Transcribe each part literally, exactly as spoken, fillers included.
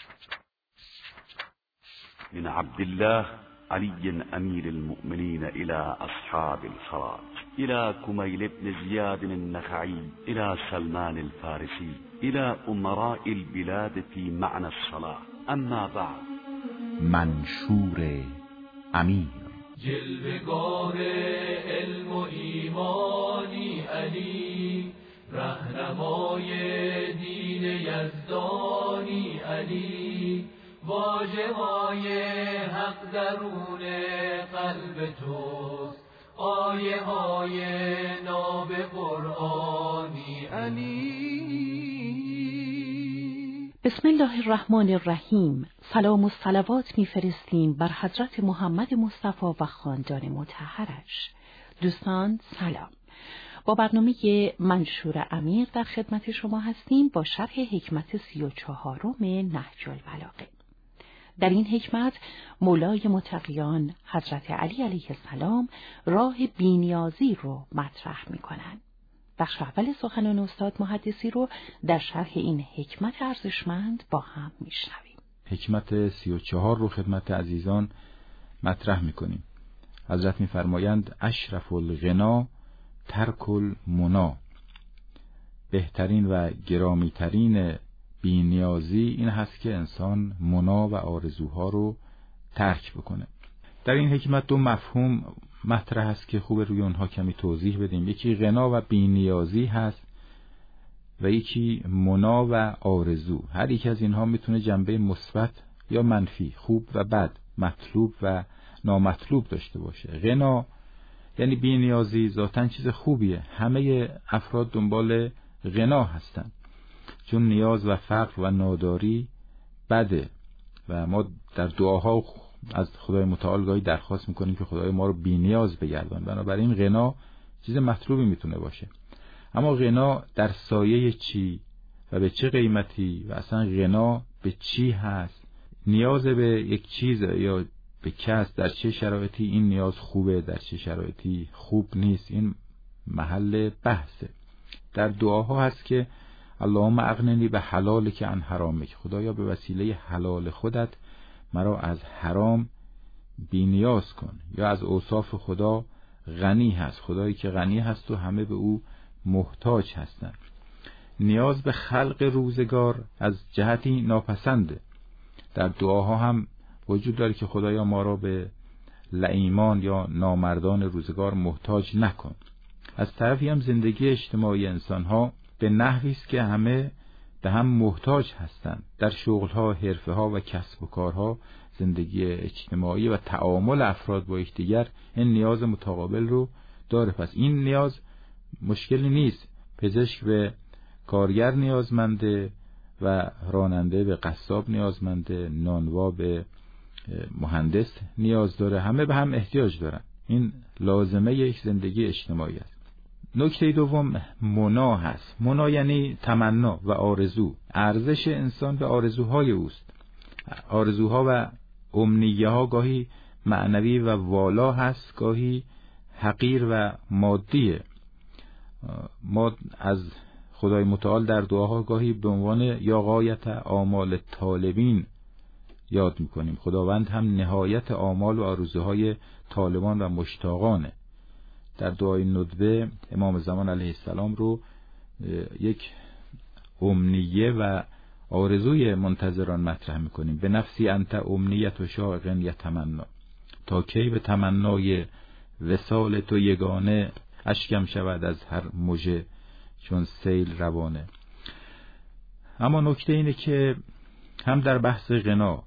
من عبد الله علي أمير المؤمنين إلى أصحاب الفرات، إلى كميل بن زياد النخعي، إلى سلمان الفارسي، إلى أمراء البلاد في معنى الصلاة. اما بعد. منشور امیر. جلوه‌گاه علم و ایمانی علی، رهنمای دین یزدانی علی، واژه‌های حق درون قلب توست، آیه های ناب قرآنی علی. بسم الله الرحمن الرحیم. سلام و صلوات می‌فرستیم بر حضرت محمد مصطفی و خاندان مطهرش. دوستان سلام. با برنامه منشور امیر در خدمت شما هستیم با شرح حکمت سی و چهارم نهج البلاغه. در این حکمت مولای متقیان حضرت علی علیه السلام راه بی‌نیازی رو مطرح می‌کنند. بخش اول سخنان استاد محدثی رو در شرح این حکمت ارزشمند با هم میشنویم. حکمت سی و چهار رو خدمت عزیزان مطرح میکنیم. حضرت میفرمایند اشرف الغنا ترک المنا، بهترین و گرامیترین بی‌نیازی این هست که انسان منا و آرزوها رو ترک بکنه. در این حکمت دو مفهوم مطرح است که خوب روی اونها کمی توضیح بدیم. یکی غنا و بی‌نیازی هست و یکی منا و آرزو. هر یک از اینها میتونه جنبه مثبت یا منفی، خوب و بد، مطلوب و نامطلوب داشته باشه. غنا یعنی بی‌نیازی ذاتاً چیز خوبیه. همه افراد دنبال غنا هستن، چون نیاز و فقر و ناداری بده و ما در دعاها از خدای متعال گاهی درخواست میکنیم که خدای ما رو بی‌نیاز بگردان. بنابراین غنا چیز مطلوبی میتونه باشه. اما غنا در سایه چی و به چه قیمتی و اصلا غنا به چی هست؟ نیاز به یک چیز یا به کس در چه شرایطی این نیاز خوبه، در چه شرایطی خوب نیست، این محل بحثه. در دعاها هست که اللهم اغننی به حلالک عن حرامک، خدایا به وسیله حلال خودت مرا از حرام بی‌نیاز کن. یا از اوصاف خدا غنی هست، خدایی که غنی هست و همه به او محتاج هستند. نیاز به خلق روزگار از جهتی ناپسنده. در دعاها هم وجود داره که خدایا ما را به لئیمان یا نامردان روزگار محتاج نکن. از طرفی هم زندگی اجتماعی انسانها به نحوی است که همه به هم محتاج هستند. در شغلها، حرفه‌ها و کسب و کارها زندگی اجتماعی و تعامل افراد با یکدیگر این نیاز متقابل رو داره. پس این نیاز مشکلی نیست. پزشک به کارگر نیازمنده و راننده به قصاب نیازمنده، نانوا به مهندس نیاز داره، همه به هم احتیاج دارن. این لازمه یک زندگی اجتماعی است. نکته دوم منا هست. منا یعنی تمنا و آرزو. ارزش انسان به آرزوهای اوست. آرزوها و امنیه ها گاهی معنوی و والا هست، گاهی حقیر و مادیه. ما از خدای متعال در دعاها گاهی به عنوان یا غایت آمال طالبین یاد میکنیم. خداوند هم نهایت آمال و آرزوهای طالبان و مشتاقانه. در دعای ندبه امام زمان علیه السلام رو یک امنیه و آرزوی منتظران مطرح میکنیم. به نفسی انت امنیت و شاقن یتمنا، تا کی به تمنای وصال تو یگانه، اشکم شود از هر مژه چون سیل روانه. اما نکته اینه که هم در بحث غنا،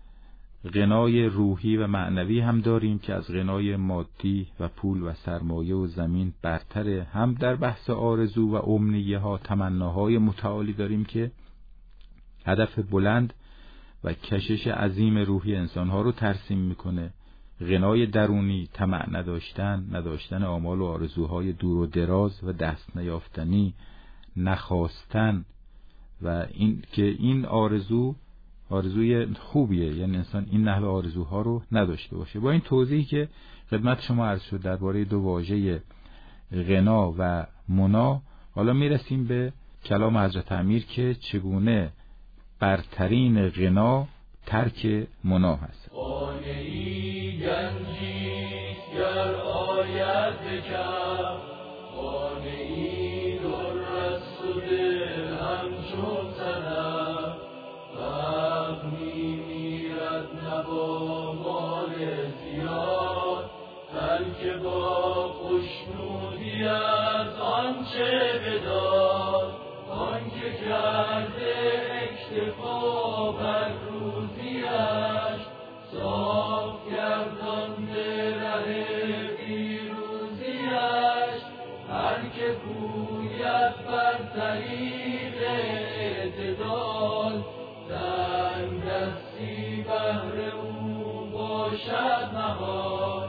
غنای روحی و معنوی هم داریم که از غنای مادی و پول و سرمایه و زمین برتره. هم در بحث آرزو و امنیه ها، تمناهای متعالی داریم که هدف بلند و کشش عظیم روحی انسانها رو ترسیم میکنه. غنای درونی، طمع نداشتن، نداشتن آمال و آرزوهای دور و دراز و دست نیافتنی، نخواستن و این که این آرزو آرزوی خوبیه، یعنی انسان این نحوه آرزوها رو نداشته باشه. با این توضیحی که خدمت شما عرض شد درباره دو واژه غنا و منا، حالا میرسیم به کلام حضرت امیر که چگونه برترین غنا ترک منا هست. خانه‌ای گنجی گر آید بکر، خانه‌ای در است و دل همچون صدف، فقر می میرد نبا مال زیاد، بلکه با خوشنودی از آنچه بداد، آنکه کرده اکتفا بر روزیش، صاف گردانده ره پیروزیش. هر که گوید بر طریق اعتدال، تنگ دستی بهر او باشد محال.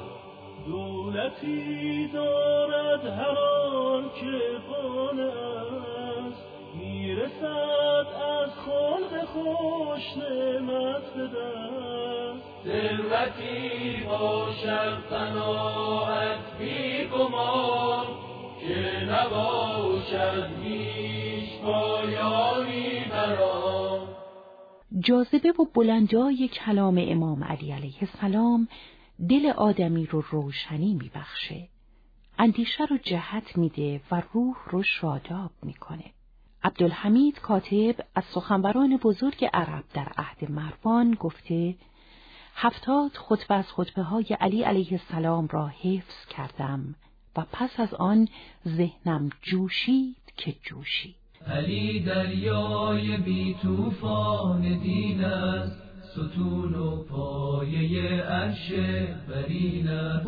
دولتی دارد هر آن که قانع است، میرسد از خلق خوش نعمت به دست. ثروتی باشد قناعت بی گمان، که نباشد هیچ پایانی بر آن. جاذبه و بلندای کلام امام علی علیه السلام دل آدمی رو روشنی میبخشه، اندیشه رو جهت میده و روح رو شاداب میکنه. عبدالحمید کاتب از سخنوران بزرگ عرب در عهد مروان گفته: هفتاد خطبه از خطبه های علی علیه السلام را حفظ کردم و پس از آن ذهنم جوشید که جوشید. علی دریای بی طوفان دین است، ستون و پایه عرش برین است.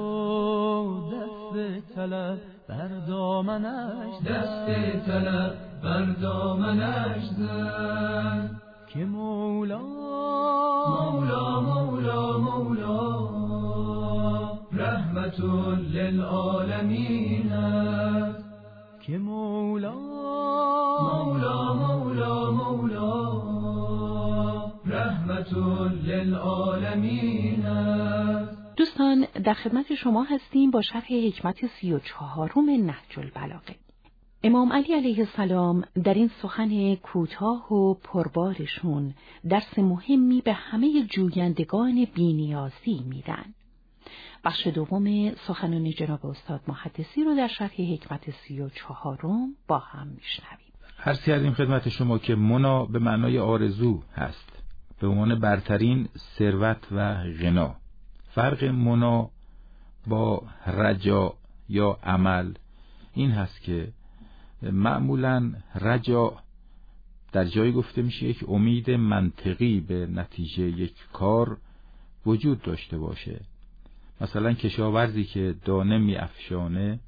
برو دست طلب بر دامنش، دست طلب بر دامنش زن، که مولا مولا مولا مولا رحمت للعالمین است. که مولا مولا مولا مولا رحمت للعالمین است. دوستان، در خدمت شما هستیم با شرح حکمت سی و چهارم نهج البلاغه. امام علی علیه السلام در این سخن کوتاه و پربارشون درس مهمی به همه جویندگان بی‌نیازی میدن. بخش دوم سخنان جناب استاد محدثی رو در شرح حکمت سی و چهارم با هم میشنویم. عرض کردیم خدمت شما که منا به معنای آرزو هست، به عنوان برترین ثروت و غنا. فرق منا با رجا یا عمل این هست که معمولاً رجا در جایی گفته میشه یک امید منطقی به نتیجه یک کار وجود داشته باشه. مثلا کشاورزی که دانه می افشانه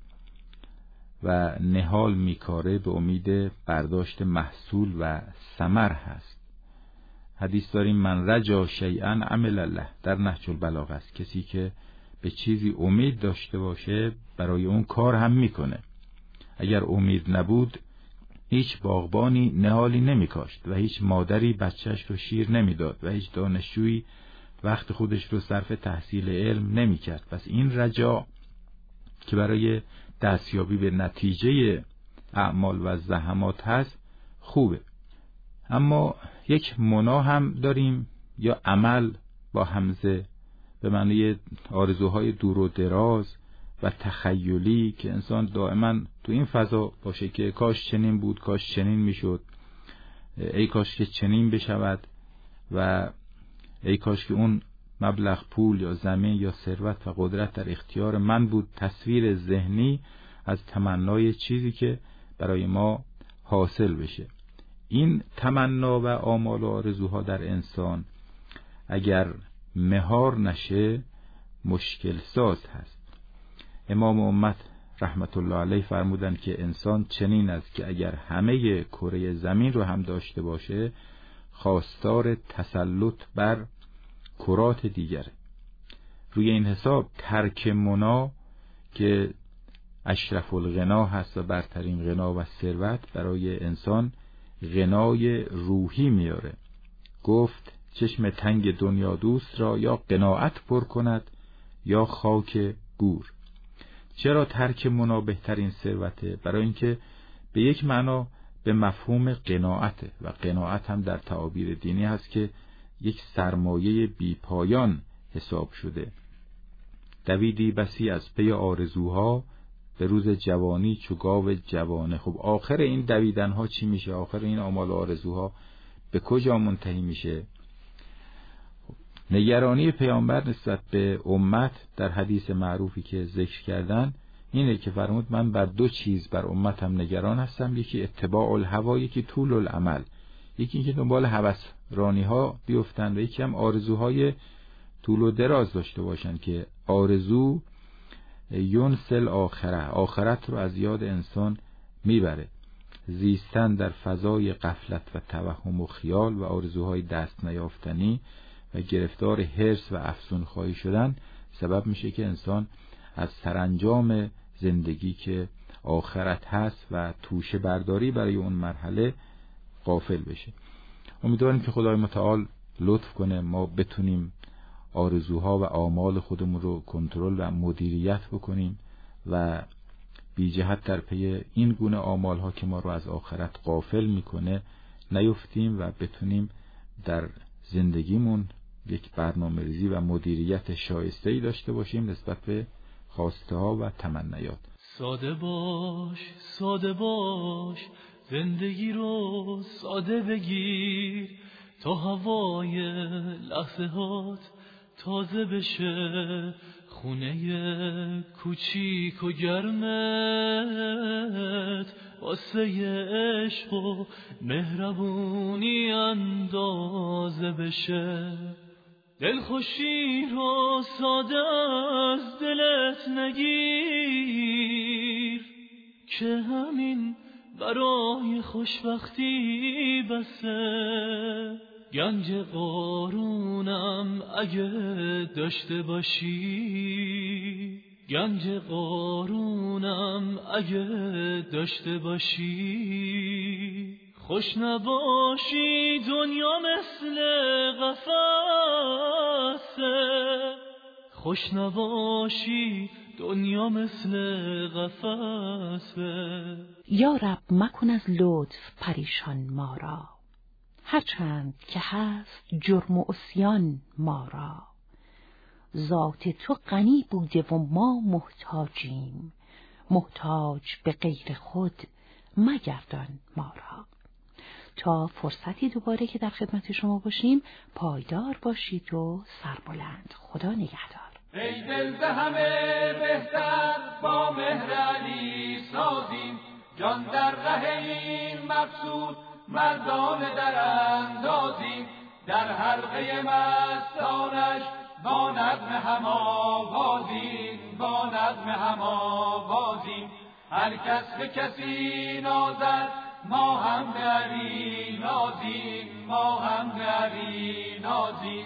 و نهال می کاره به امید برداشت محصول و ثمر هست. حدیث داریم من رجا شیئا عمل الله، در نهج البلاغه است. کسی که به چیزی امید داشته باشه برای اون کار هم میکنه. اگر امید نبود هیچ باغبانی نهالی نمیکاشت و هیچ مادری بچهش رو شیر نمیداد و هیچ دانشجویی وقت خودش رو صرف تحصیل علم نمیکرد. پس این رجا که برای دستیابی به نتیجه اعمال و زحمات هست خوبه. اما یک منا هم داریم یا عمل با همزه، به معنی آرزوهای دور و دراز و تخیلی که انسان دائما تو این فضا باشه که کاش چنین بود، کاش چنین میشد، ای کاش که چنین بشود و ای کاش که اون مبلغ پول یا زمین یا ثروت و قدرت در اختیار من بود. تصویر ذهنی از تمنای چیزی که برای ما حاصل بشه. این تمنا و آمال و آرزوها در انسان اگر مهار نشه مشکل ساز هست. امام امت رحمت الله علیه فرمودند که انسان چنین است که اگر همه کره زمین رو هم داشته باشه خواستار تسلط بر کرات دیگره. روی این حساب ترک منا که اشرف الغنا هست و برترین غنا و ثروت برای انسان غنای روحی میاره. گفت چشم تنگ دنیا دوست را یا قناعت پر کند یا خاک گور. چرا ترک منا بهترین ثروته؟ برای اینکه به یک معنا به مفهوم قناعته و قناعت هم در تعابیر دینی هست که یک سرمایه بیپایان حساب شده. دویدی بسی از پی آرزوها، به روز جوانی چو گاو جوانه. خب آخر این دویدنها چی میشه؟ آخر این آمال و آرزوها به کجا منتهی میشه؟ نگرانی پیامبر نسبت به امت در حدیث معروفی که ذکر کردن اینه که فرمود من بر دو چیز بر امتم نگران هستم، یکی اتباع الهوا، یکی طول الامل. یکی اینکه دنبال هوسرانی ها بیفتن و یکی هم آرزوهای طول و دراز داشته باشن که آرزو یونسل آخره، آخرت رو از یاد انسان میبره. زیستن در فضای غفلت و توهم و خیال و آرزوهای دست نیافتنی و گرفتار حرص و افسون خواهی شدن سبب میشه که انسان از سرانجام زندگی که آخرت هست و توشه برداری برای اون مرحله غافل بشه. امیدواریم که خدای متعال لطف کنه ما بتونیم آرزوها و آمال خودمون رو کنترل و مدیریت بکنیم و بی جهت در پی این گونه آمال ها که ما رو از آخرت غافل میکنه نیفتیم و بتونیم در زندگیمون یک برنامه‌ریزی و مدیریت شایسته‌ای داشته باشیم نسبت به خواسته ها و تمنیات. ساده باش ساده باش، زندگی رو ساده بگیر تا هوای لحظه هات تازه بشه، خونه کوچیک و گرمت واسه عشق و مهربونی اندازه بشه. دلخوشی رو ساده از دلت نگیر که همین برای خوشبختی بسه. گنج قارونم اگه داشته باشی، گنج قارونم اگه داشته باشی، خوش نباشی دنیا مثل قفسه، خوش نباشی دنیا مثل قفسه. یا رب مکن از لطف پریشان ما را، هرچند که هست جرم و عصیان ما را. ذات تو غنی بوده و ما محتاجیم، محتاج به غیر خود مگردان ما را. تا فرصتی دوباره که در خدمت شما باشیم پایدار باشید و سربلند. خدا نگهدار. ای دل به همه بهتر با مهر علی سازیم، جان در ره این مقصود مردان در اندازیم. در حلقه مستانش با نظم هم آوازیم، با نظم هم آوازیم. هر کس به کسی نازد ما هم به علی نازیم، ما هم به علی نازیم.